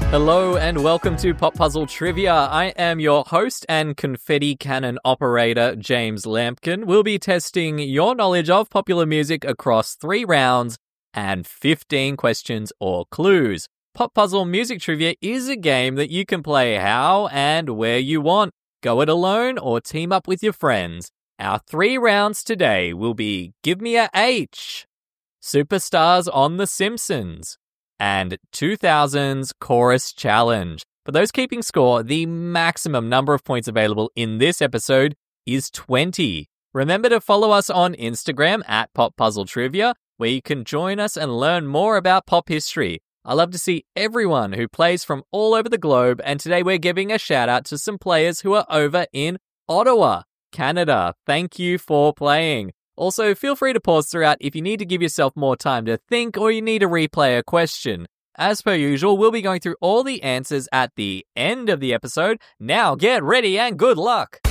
Hello and welcome to Pop Puzzle Trivia. I am your host and confetti cannon operator, James Lampkin. We'll be testing your knowledge of popular music across 3 rounds and 15 questions or clues. Pop Puzzle Music Trivia is a game that you can play how and where you want. Go it alone or team up with your friends. Our 3 rounds today will be Give Me a H, Superstars on The Simpsons, and 2000's Chorus Challenge. For those keeping score, the maximum number of points available in this episode is 20. Remember to follow us on Instagram at Pop Puzzle Trivia, where you can join us and learn more about pop history. I love to see everyone who plays from all over the globe, and today we're giving a shout out to some players who are over in Ottawa, Canada. Thank you for playing. Also, feel free to pause throughout if you need to give yourself more time to think or you need to replay a question. As per usual, we'll be going through all the answers at the end of the episode. Now get ready and good luck!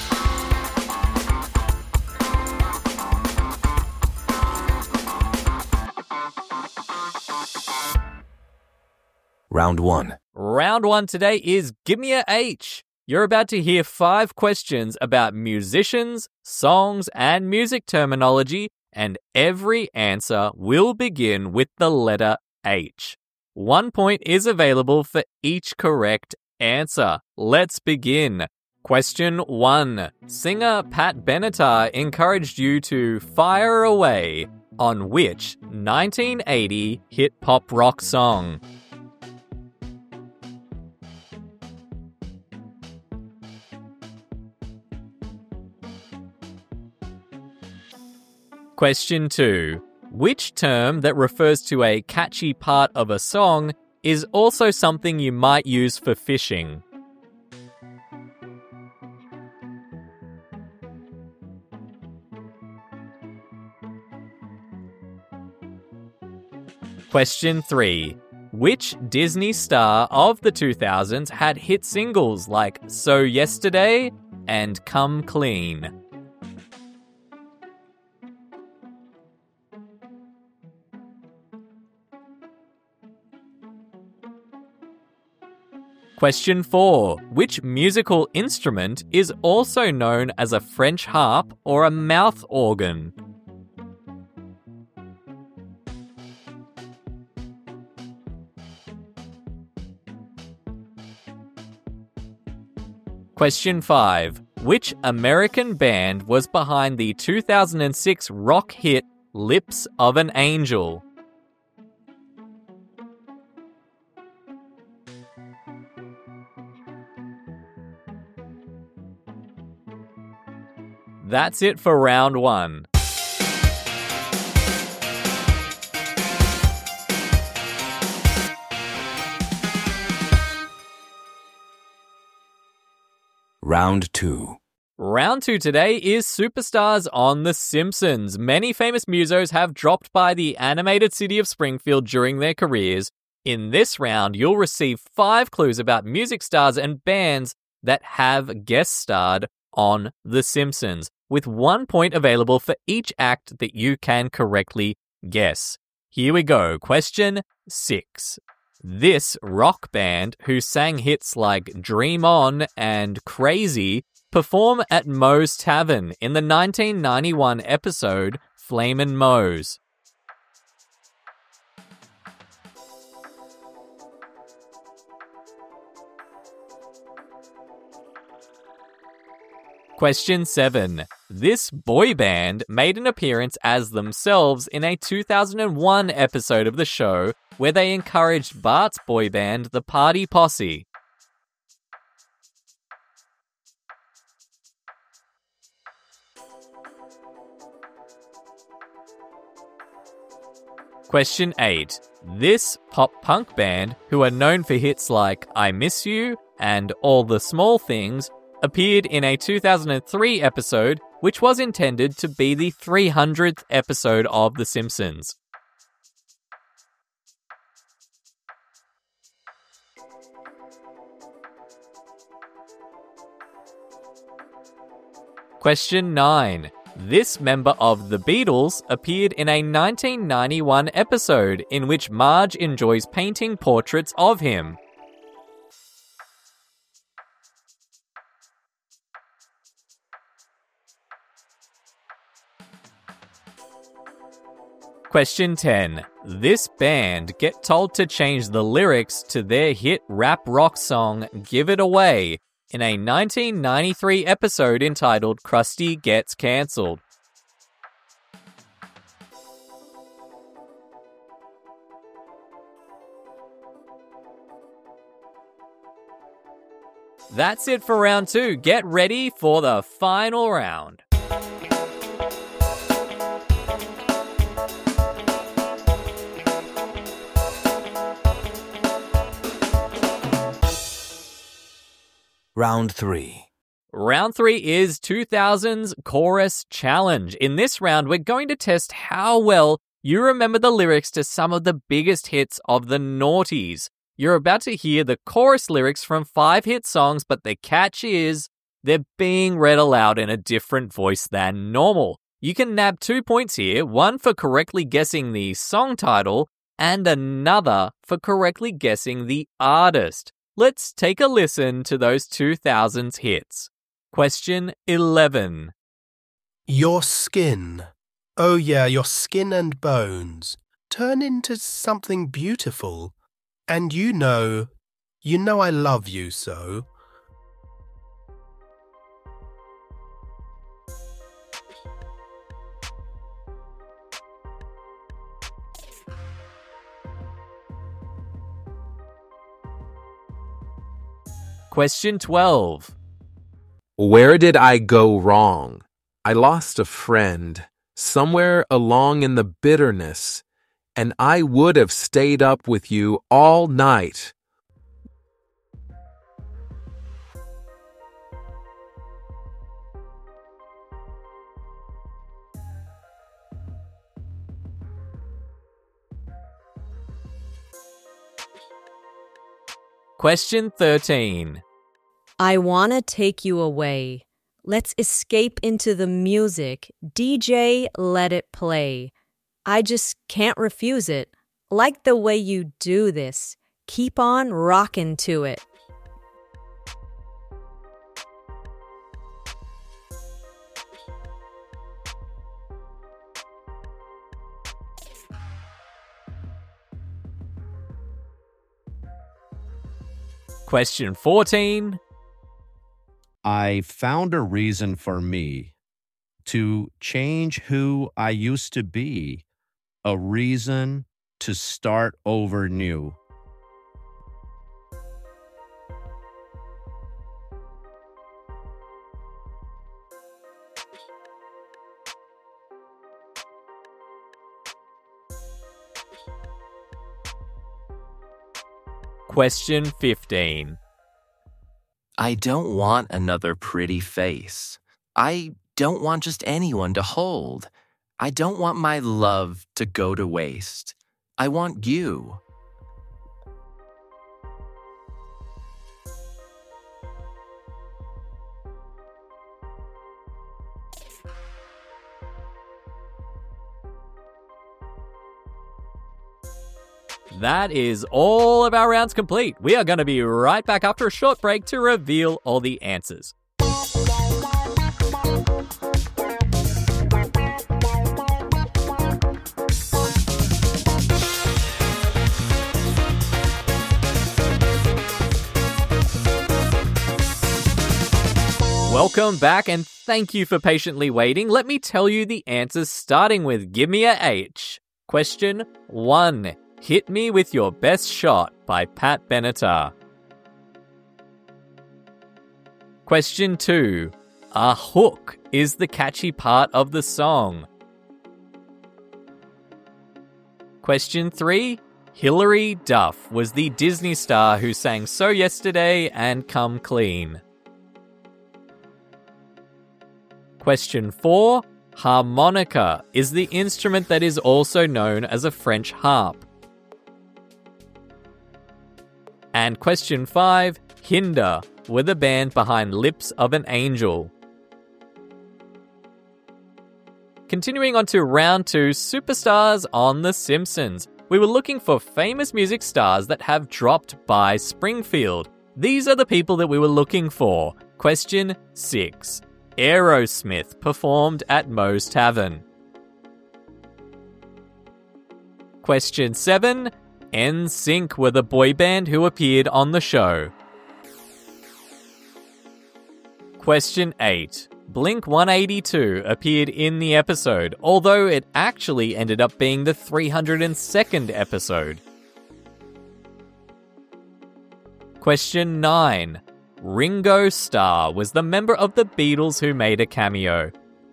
Round 1. Round 1 today is Give Me a H. You're about to hear 5 questions about musicians, songs, and music terminology, and every answer will begin with the letter H. 1 point is available for each correct answer. Let's begin. Question 1. Singer Pat Benatar encouraged you to fire away on which 1980 hit pop rock song? Question 2. Which term that refers to a catchy part of a song is also something you might use for fishing? Question 3. Which Disney star of the 2000s had hit singles like So Yesterday and Come Clean? Question 4. Which musical instrument is also known as a French harp or a mouth organ? Question 5. Which American band was behind the 2006 rock hit Lips of an Angel? That's it for round 1. Round 2. Round 2 today is Superstars on The Simpsons. Many famous musos have dropped by the animated city of Springfield during their careers. In this round, you'll receive 5 clues about music stars and bands that have guest starred on The Simpsons, with 1 point available for each act that you can correctly guess. Here we go. Question 6. This rock band, who sang hits like Dream On and Crazy, perform at Moe's Tavern in the 1991 episode Flamin' Moe's. Question 7. This boy band made an appearance as themselves in a 2001 episode of the show where they encouraged Bart's boy band, the Party Posse. Question 8. This pop-punk band, who are known for hits like I Miss You and All the Small Things, appeared in a 2003 episode which was intended to be the 300th episode of The Simpsons. Question 9. This member of the Beatles appeared in a 1991 episode in which Marge enjoys painting portraits of him. Question 10. This band get told to change the lyrics to their hit rap rock song Give It Away in a 1993 episode entitled Krusty Gets Cancelled. That's it for round 2. Get ready for the final round. Round 3. Round 3 is 2000's Chorus Challenge. In this round, we're going to test how well you remember the lyrics to some of the biggest hits of the noughties. You're about to hear the chorus lyrics from 5 hit songs, but the catch is they're being read aloud in a different voice than normal. You can nab 2 points here, one for correctly guessing the song title and another for correctly guessing the artist. Let's take a listen to those 2000s hits. Question 11. Your skin. Oh yeah, your skin and bones turn into something beautiful. And you know I love you so. Question 12. Where did I go wrong? I lost a friend somewhere along in the bitterness, and I would have stayed up with you all night. Question 13. I wanna take you away. Let's escape into the music. DJ, let it play. I just can't refuse it. Like the way you do this. Keep on rockin' to it. Question 14. I found a reason for me to change who I used to be, a reason to start over new. Question 15. I don't want another pretty face. I don't want just anyone to hold. I don't want my love to go to waste. I want you. That is all of our rounds complete. We are going to be right back after a short break to reveal all the answers. Welcome back and thank you for patiently waiting. Let me tell you the answers starting with Give Me a H. Question 1. Hit Me With Your Best Shot by Pat Benatar. Question 2. A hook is the catchy part of the song. Question 3. Hilary Duff was the Disney star who sang So Yesterday and Come Clean. Question 4. Harmonica is the instrument that is also known as a French harp. And question 5, Hinder were the band behind Lips of an Angel. Continuing on to round 2, superstars on The Simpsons. We were looking for famous music stars that have dropped by Springfield. These are the people that we were looking for. Question 6. Aerosmith performed at Moe's Tavern. Question 7. NSYNC were the boy band who appeared on the show. Question 8. Blink-182 appeared in the episode, although it actually ended up being the 302nd episode. Question 9. Ringo Starr was the member of the Beatles who made a cameo.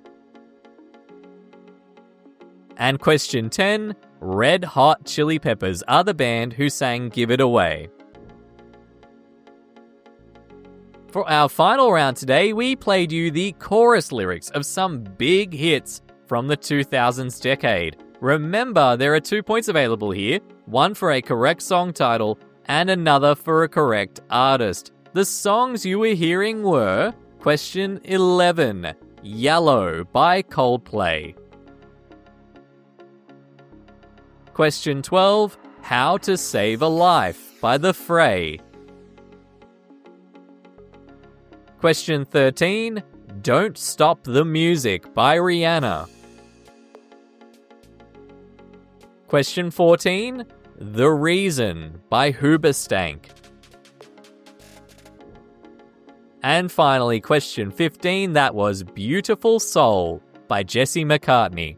And question 10. Red Hot Chili Peppers are the band who sang Give It Away. For our final round today, we played you the chorus lyrics of some big hits from the 2000s decade. Remember, there are 2 points available here, one for a correct song title and another for a correct artist. The songs you were hearing were question 11, Yellow by Coldplay. Question 12, How to Save a Life by The Fray. Question 13, Don't Stop the Music by Rihanna. Question 14, The Reason by Hoobastank. And finally, question 15, that was Beautiful Soul by Jesse McCartney.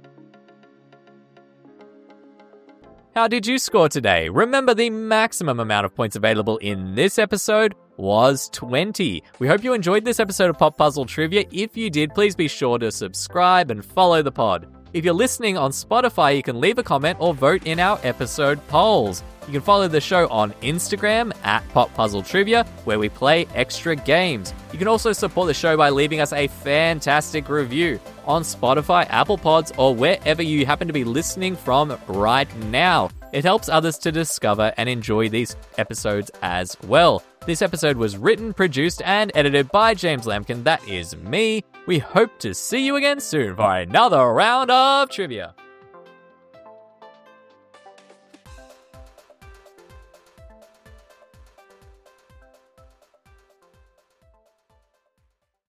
How did you score today? Remember, the maximum amount of points available in this episode was 20. We hope you enjoyed this episode of Pop Puzzle Trivia. If you did, please be sure to subscribe and follow the pod. If you're listening on Spotify, you can leave a comment or vote in our episode polls. You can follow the show on Instagram at Pop Puzzle Trivia, where we play extra games. You can also support the show by leaving us a fantastic review on Spotify, Apple Pods, or wherever you happen to be listening from right now. It helps others to discover and enjoy these episodes as well. This episode was written, produced, and edited by James Lampkin. That is me. We hope to see you again soon for another round of trivia.